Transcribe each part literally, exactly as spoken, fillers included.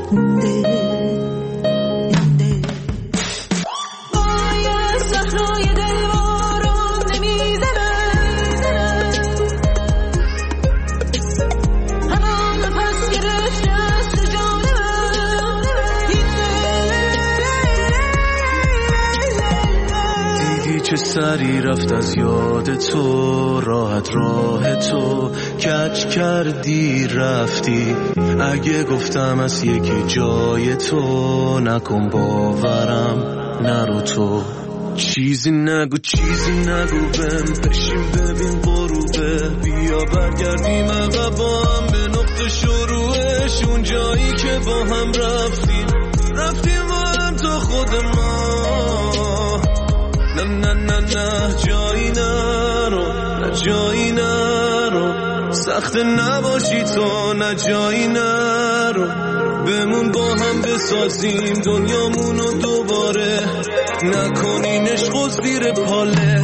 چه سری رفت از یاد تو، راحت راه تو کج کردی رفتی. اگه گفتم از یکی جای تو، نکن باورم نرو تو. چیزی نگو چیزی نگو بهم، بشین ببین غروبه. بیا برگردیم عقب با هم به نقطه شروعش، اون جایی که با هم رفتیم رفتیم با هم تا خود ما. نه نه نه نه جایی نرو، نه جایی نرو، سخت نباشی تو، نه جایی نرو. بمون با هم بسازیم دنیامونو دوباره، نکنین عشق و زیر پاله.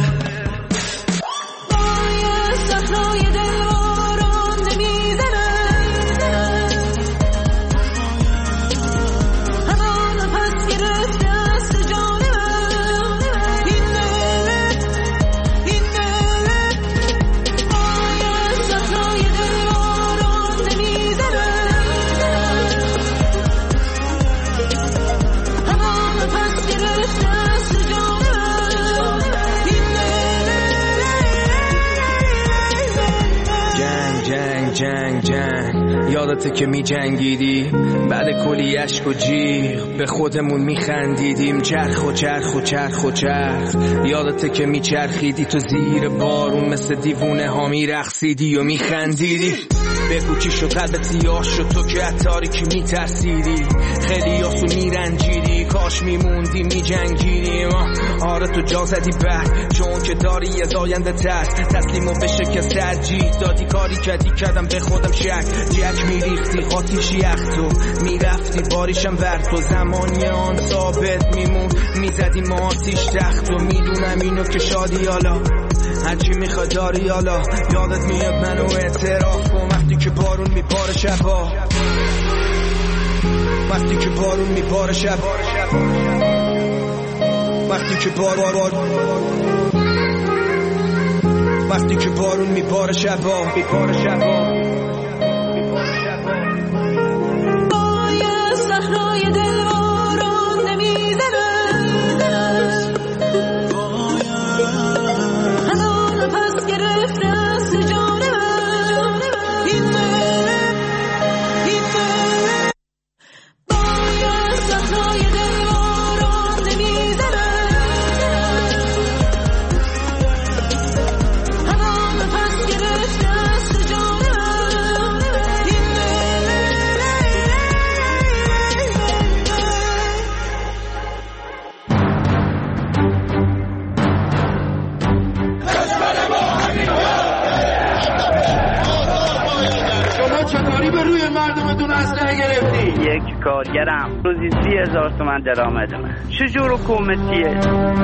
جنگ جنگ یادته که می جنگیدی بعد کلی عشق و جیغ به خودمون می خندیدیم. چرخ و چرخ و چرخ و چرخ یادته که می چرخیدی تو زیر بارون، مثل دیوونه ها می رقصیدی و می خندیدی. بگو چی شد قلبت سیاه شد تو که از تاریکی می ترسیدی، خیلی آسون می رنجیدی، کاش می موندی می جنگیدیم. آره تو جا زدی بعد چون که داری از آینده ترس، تسلیم و به شکست ترجیح دادی، کاری کردی کردم به خودم شک. جک می ریختی قاتیش یخ تو می رفتی باریشم ور تو، زمانی آن ثابت می مون می زدی ما آتیش تخت و می دونم اینو که شادی حالا هرچی میخواد داری حالا. یادت میاد منو اعتراف کن وقتی که بارون میباره شبا، وقتی که بارون میباره شب، وقتی که بار بار وقتی که بارون میباره شبا، میباره شبا. باید صحرای دل بارون نمیزنه، هنون پس گرفته است جانم این دل، این دل. باید صحرای دل بارون نمیزنه، هنون پس گرفته است جانم این چطوری به روی مردمتون اسلحه گرفتی؟ یک کارگرم روزی سی هزار تومن درآمدمه. چجور حکومتیه؟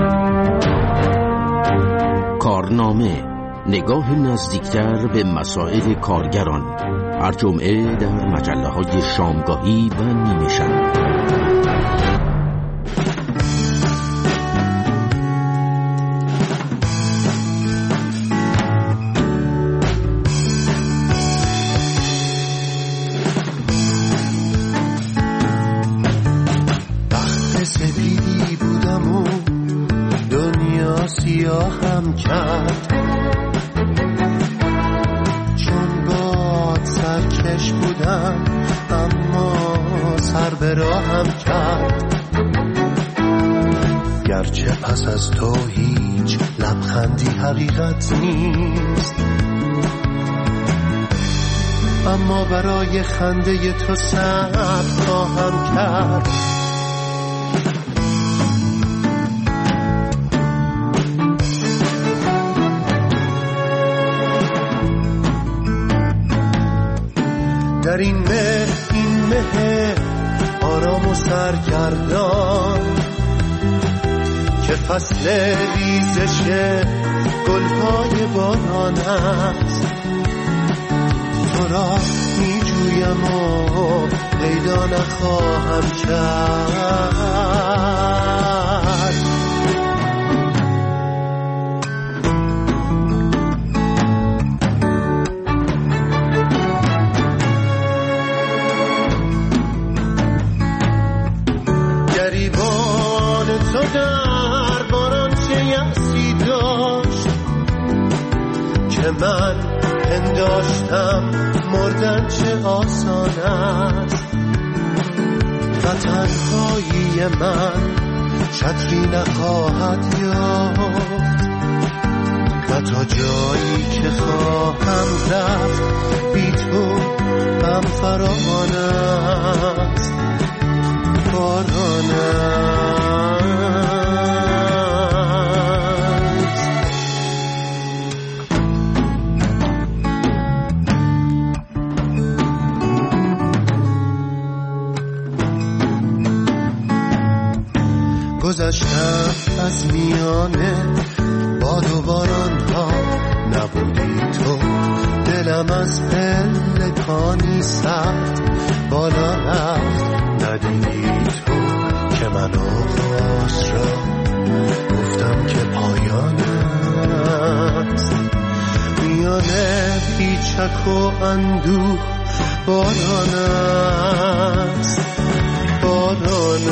کارنامه، نگاه نزدیکتر به مسائل کارگران، هر جمعه در مجله های شامگاهی و نیمه شب. سپیدی بودم و دنیا سیاهم کرد، چون باد سرکش بودم اما سر به راهم کرد. گرچه پس از تو هیچ لبخندی حقیقت نیست، اما برای خنده تو صبر خواهم کرد. در این مه این مه آرام و سرگردان که فصل ریزش گلهای باران است، تو را می جویم و پیدا نخواهم کرد. گریبان تو در باران چه یأسی داشت که من پنداشتم مردن چه آسان است. و تنهایی من چتری نخواهد یافت و تا جایی که خواهم رفت بی تو غم فراوان است. باران است. گذشتم از میانه باد و باران ها، نبودی تو دلم از پلکانی سخت بالا رفت. ندیدی تو که من آغاز را گفتم که پایان است. میانه پیچک و اندوه باران است. باران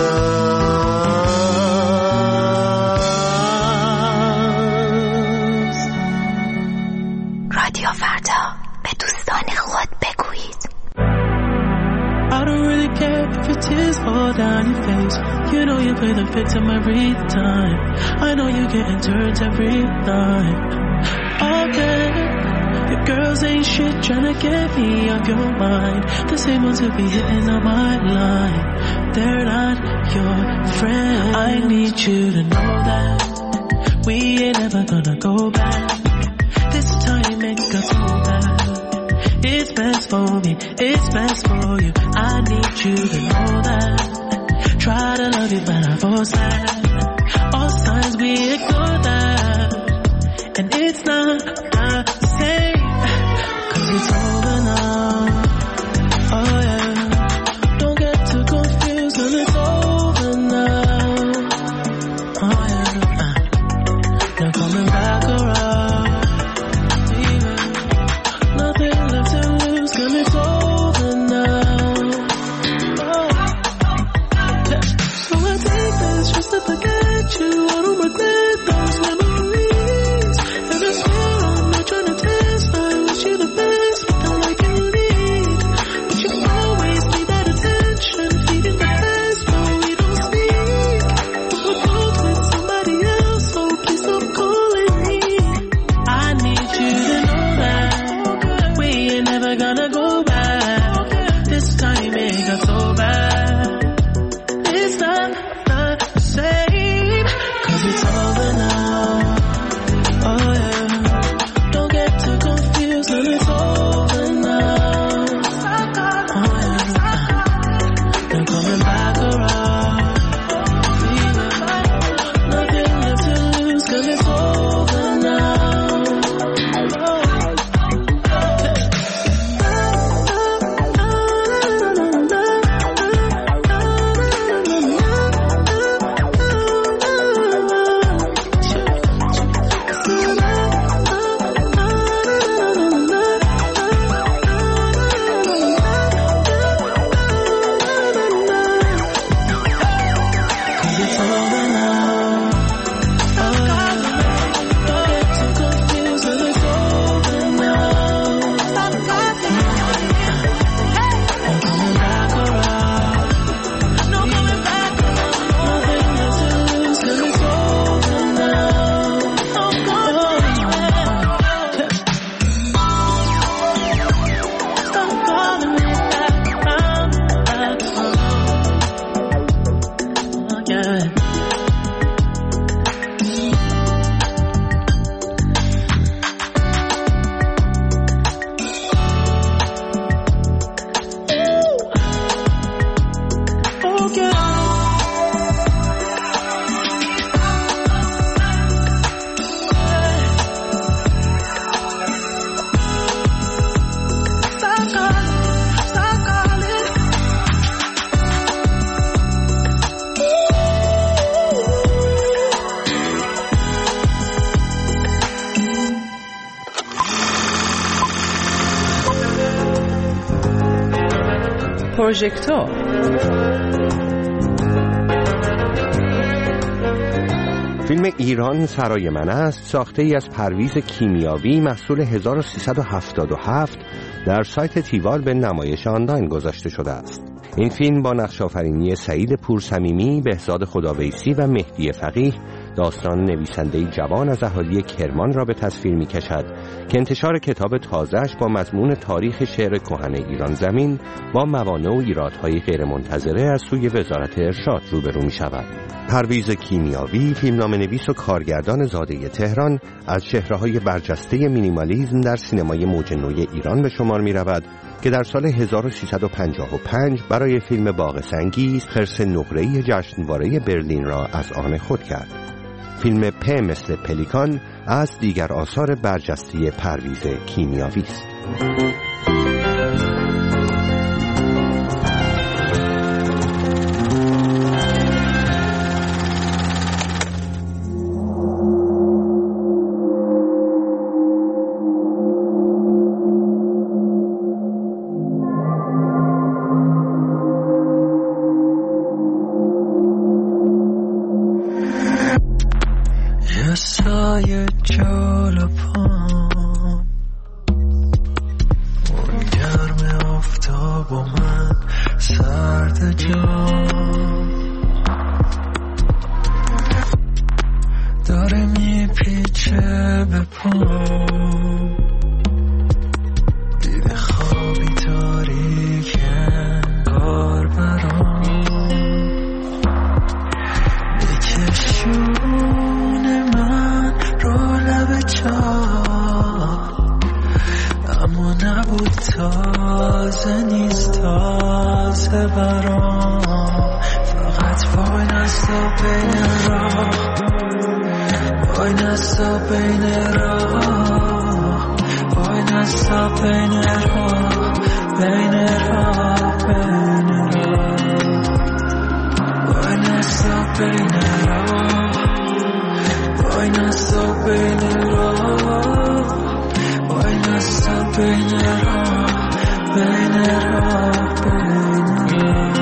است. رادیو فردا به دوستان خود بگویید. I don't really care if your tears fall down your face. You know you play the victim every time. I know you getting turned every night. Okay, your girls ain't shit tryna get me off your mind. The same ones who be hitting on my line. They're not your friend. I need you to know that we ain't ever gonna go back. This time make us so bad. It's best for me, it's best for you. I need you to know that. Try to love you but I force that. All signs we ignore that. And it's not the same, cause it's over now. Oh yeah, don't get too confused when it's over now. Oh yeah, uh, you're coming back around. Nothing left to lose, and it's over now. Oh. So I take this just to forget you. I don't regret those memories. پروژکتور. فیلم ایران سرای من است ساخته ای از پرویز کیمیاوی محصول هزار و سیصد و هفتاد و هفت در سایت تیوال به نمایش آنلاین گذاشته شده است. این فیلم با نقش‌آفرینی سعید پورصمیمی، بهزاد خداویسی و مهدی فقیه داستان نویسنده‌ای جوان از اهالی کرمان را به تصویر می‌کشد که انتشار کتاب تازه‌اش با مضمون تاریخ شعر کهن ایران زمین با موانع و ایرادهای غیرمنتظره از سوی وزارت ارشاد روبرو می‌شود. پرویز کیمیاوی، فیلمنامه‌نویس و کارگردان زاده تهران، از چهره‌های برجسته مینیمالیسم در سینمای موج نو ایران به شمار می‌رود که در سال هزار و سیصد و پنجاه و پنج برای فیلم باغ سنگی خرس نقره‌ای جشنواره برلین را از آن خود کرد. فیلم پ مثل پلیکان از دیگر آثار برجسته پرویز کیمیاوی است. سایه جلو پام اون گرم آفتاب و من سرد جام داره میپیچه به پام دیده خوابی تاریک انگار برام میکشون اما نبود تازه نیست تازه برام فقط وای نستا بین راه وای نستا بین راه وای نستا بین راه بین راه بین راه وای نستا بین راه وای نستا بین راه وای نستا بین راه بین راه بین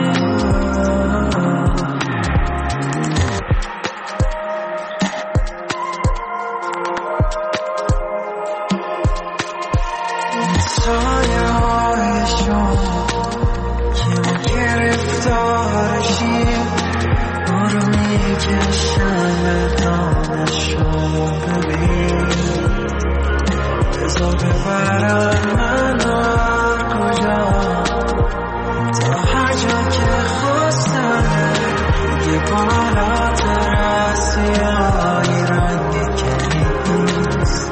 راه سایه های شما که ما گرفتارشی ما رو میکشن دانشو ببین بذار ببرن من هر کجا تا هر جا که خواستم یه بالاتر از سیاهی رنگی که نیست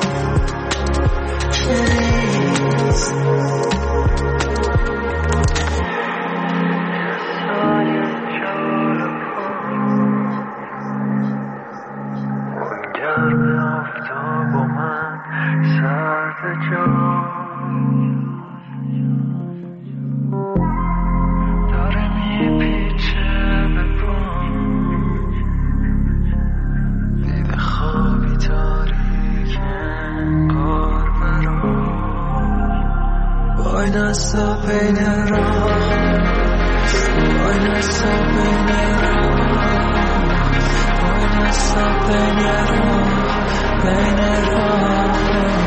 که نیست وای نستا بین راه وای نستا بین راه وای نستا بین راه بین راه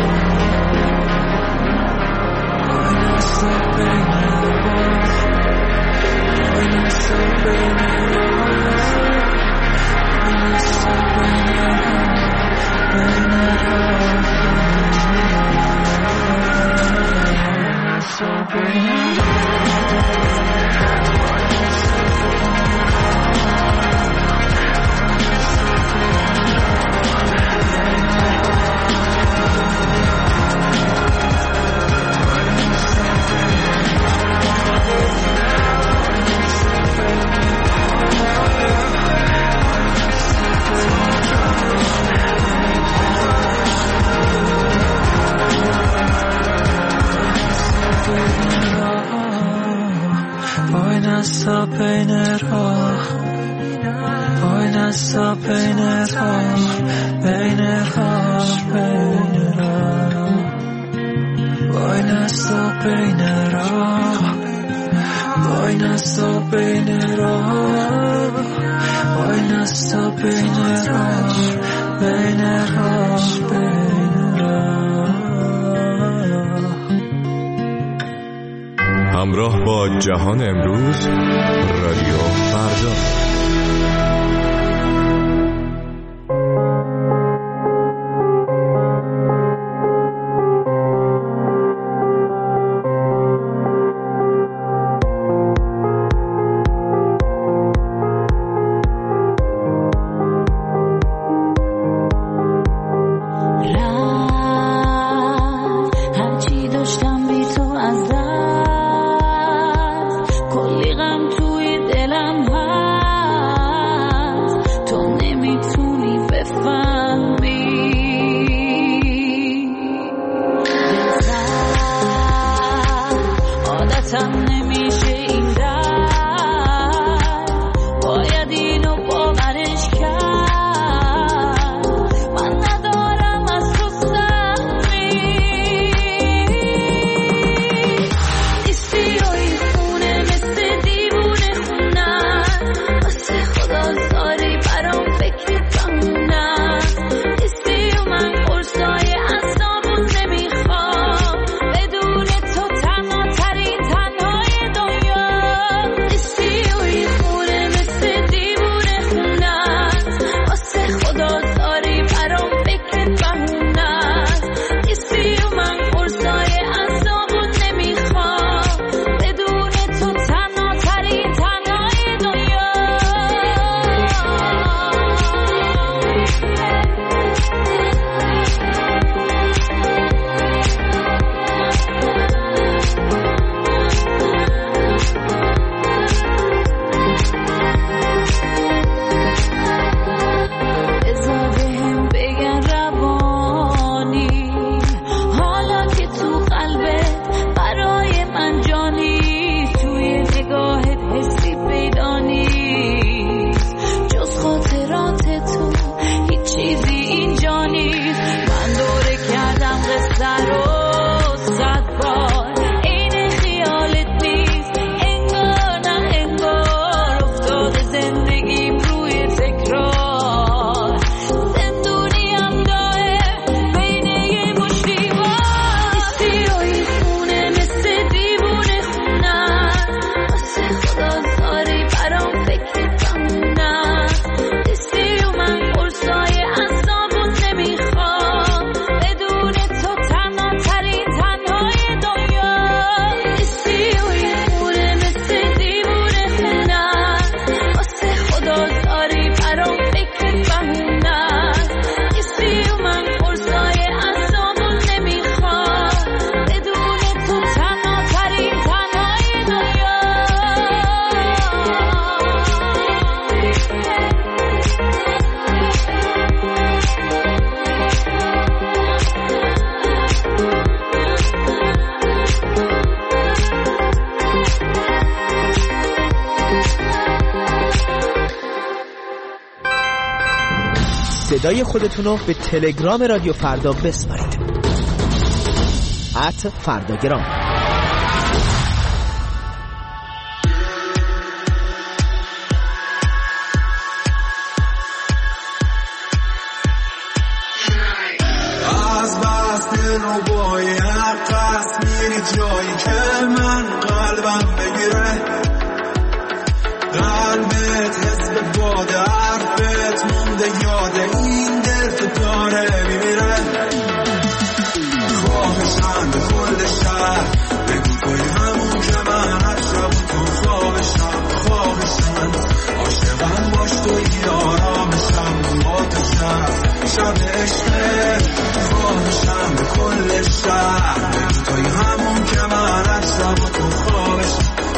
وای نستا بین راه وای نستا بین راه وای نستا بین راه بین راه So bring it وای نستا بین راه وای نستا بین راه بین راه بین راه وای نستا بین راه وای نستا بین راه، وای نستا بین راه، بین راه، بین راه. همراه با جهان امروز، رادیو فردا. صدای خودتون رو به تلگرام رادیو فردا بسپارید. ات فرداگرام. از بس دل رو باید قصد میری جایی که من قلبم بگیره، قلبت حس به باد حرفت مونده یاد این دل تو داره میمیره. خواهشم به کل شهر بگو توی همون که من هر شب تو خوابشم. خواهشم عاشقم باش توی آرامشم با تو شب شب عشقه. خواهشم به کل شهر بگو توی همون که من هر شب تو خوابشم.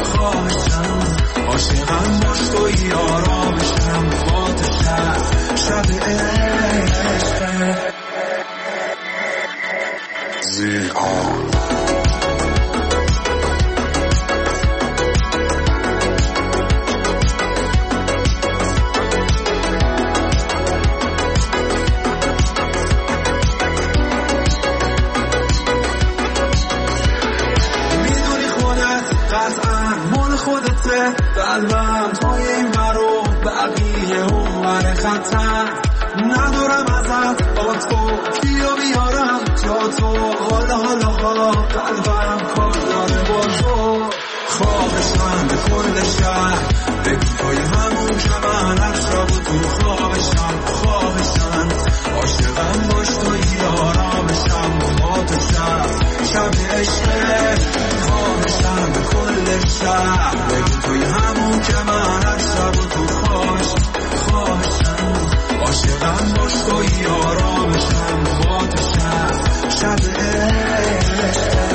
واسه قلبم توی این برو بقیه اونور خطر ندارم ازت با تو بیا بیارم جا تو حالا حالا حالا قلبم کار داره با تو خواهشم به کل شهر بگو توی همون که من افشا بود تو خواهشم خواهشم عاشقم باش توی آرامشم با تو شب شب عشقه خواهشم به کل شهر بگو توی همون که من افشا بود تو خواهشم خواهشم عاشقم باش توی آرامشم با تو شب شب عشقه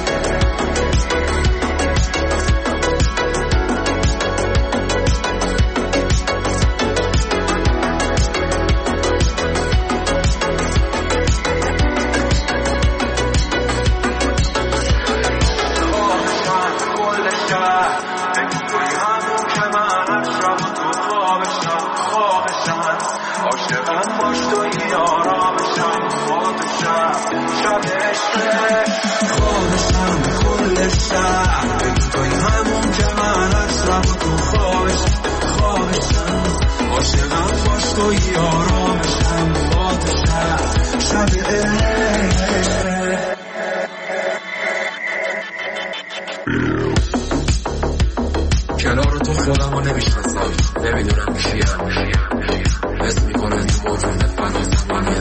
کنار تو خودم رو نمیشناسم نمیدونم کیم حس میکنم تو موجود فناسم منه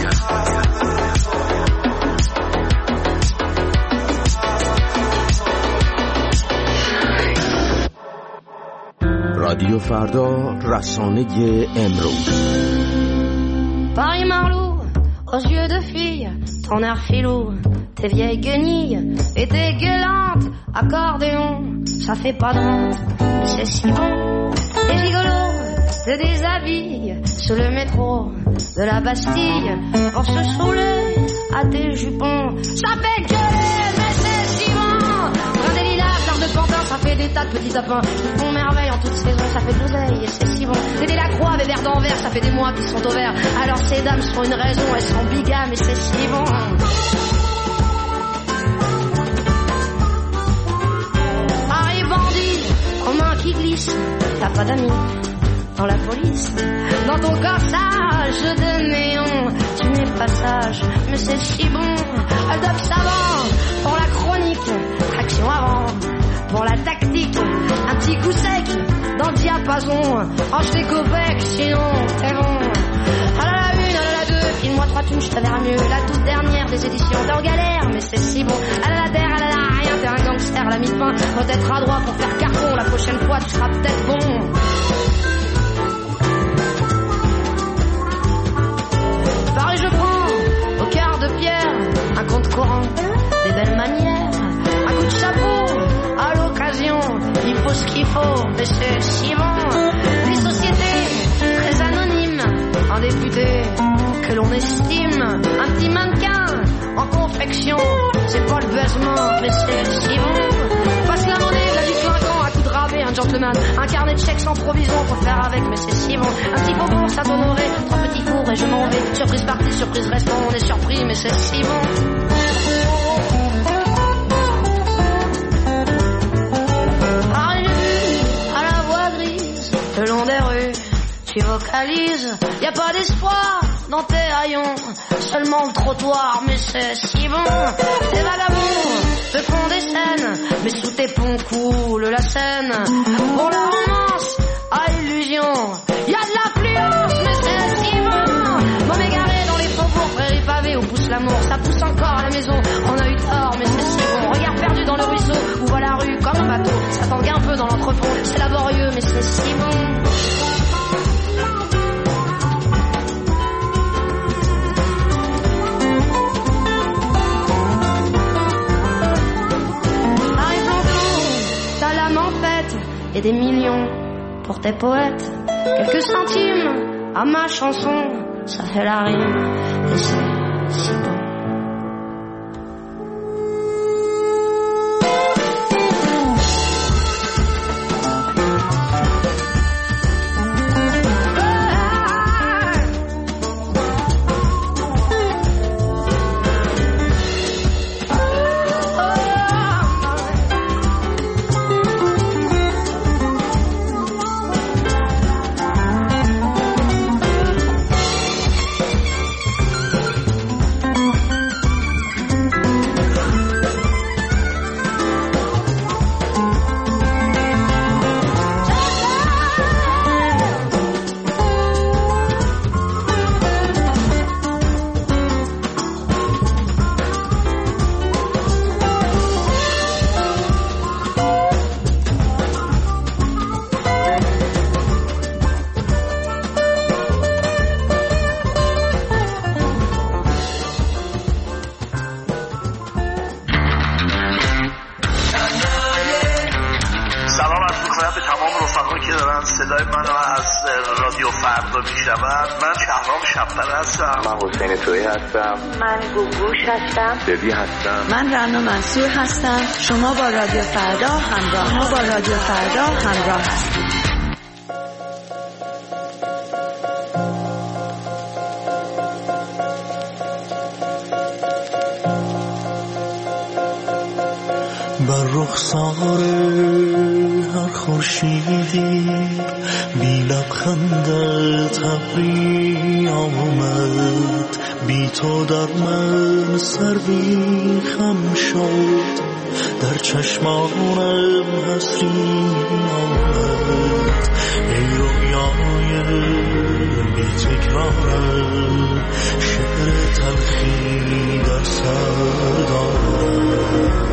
رادیو فردا رسانه امروز Paris Marlou, aux yeux de fille, ton air filou, tes vieilles guenilles et tes gueulantes, accordéon, ça fait pas de honte, mais c'est si bon. Les gigolos te déshabillent sous le métro de la Bastille pour se saouler à tes jupons, ça fait gueuler, mais c'est si bon. Brin des lilas, fleurs de pantin, ça fait des tas de petits tapins qui font merveille en toute saison, ça fait de l'oseille et c'est si bon. T'es la croix, des verres d'Anvers, ça fait des mois qu'ils sont au vert. Alors ces dames sont une raison, elles sont bigames et c'est si bon. Paris bandit, aux mains qui glissent, t'as pas d'amis dans la police. Dans ton corsage de néon, tu n'es pas sage, mais c'est si bon. Adobe savant, pour la chronique, action avant, pour la tactique, un petit coup sec dans le diapason, range tes copecs, sinon t'es bon. À la une, à la deux, file-moi trois thunes, je te verrai mieux. La toute dernière des éditions, t'es en galère, mais c'est si bon. À la terre, à la rien, t'es un gangster, la mi-fin. Faut être adroit pour faire carton, la prochaine fois tu seras peut-être bon. Paris, je prends, au cœur de pierre, un compte courant, des belles manières, un coup de chapeau, à l'occasion, il faut ce qu'il faut, mais c'est si bon. Des sociétés très anonymes, un député que l'on estime, un petit mannequin en confection, c'est pas le baisement, mais c'est si bon. Passe la monnaie, la du clinquant, un coup de rabais, un gentleman, un carnet de chèques sans provision, faut faire avec, mais c'est si bon. Un petit bonbon, ça t'honorer, trois petits fours et je m'en vais. Surprise partie, surprise restant, on est surpris, mais c'est si bon. Le long des rues, tu vocalises, y a pas d'espoir dans tes haillons, seulement le trottoir, mais c'est si bon. Tes vagabonds te font des scènes, mais sous tes ponts coule la Seine. Pour la romance, à illusion, y a de l'affluence, mais c'est si bon. M'en égaré dans les faubourgs, prairies pavées où pousse l'amour, ça pousse encore à la maison, on a eu tort, mais c'est si bon. Regard perdu dans le ruisseau, où va la rue comme un bateau, ça tangue un peu dans l'entrepont, c'est laborieux, mais c'est si bon. Et des millions pour tes poètes, quelques centimes à ma chanson, ça fait la rime et c'est si bon. به تمام رفقا که دارن صدای منو از رادیو فردا میشنون. من شهرام شب‌پر هستم. من حسین تویی هستم. من گوگوش هستم. دبی هستم. من رنا منصور هستم. شما با رادیو فردا همراه ما با رادیو فردا همراه هستید. بر رخسار هر خورشیدی بی لبخندت ابری آمد، بی تو در من سروی خم شد، در چشمانم حسری آمد. ای رویای بی تکرارم، شعر تلخی در سر دارم.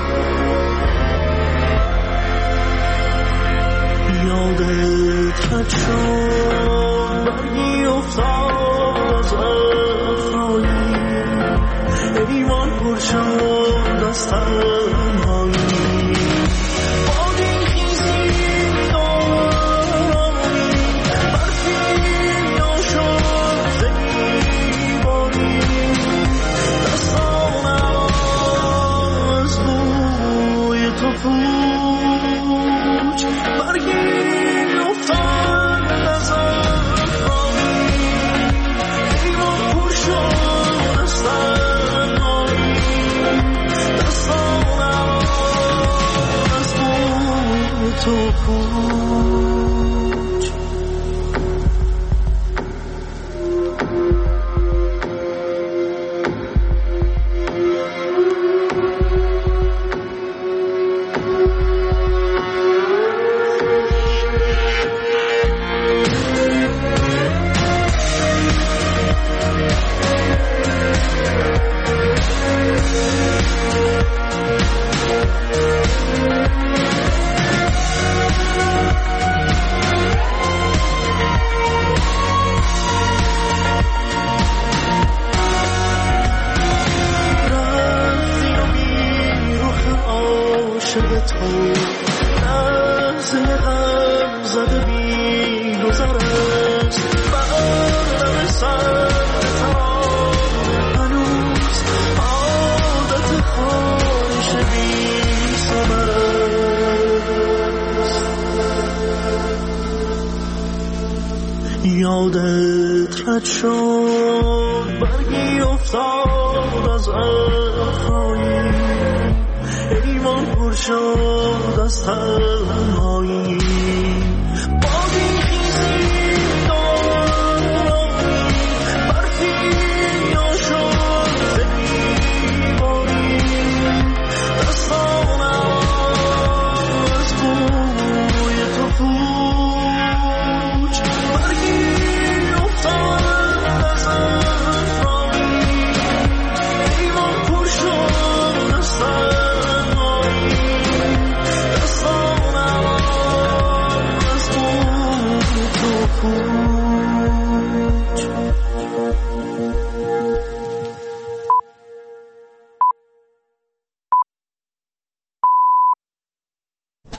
یادت رد شد برگی افتاد از افرایی، ایوان پر شد از تنهایی. بادی خیزی دارمی برفی شد زیبایی، دستانم از بوی تو پوچ برگی تو پوچ. یادت رد شد برگی افتاد از افرایی، ایوان پر شد از تنهایی.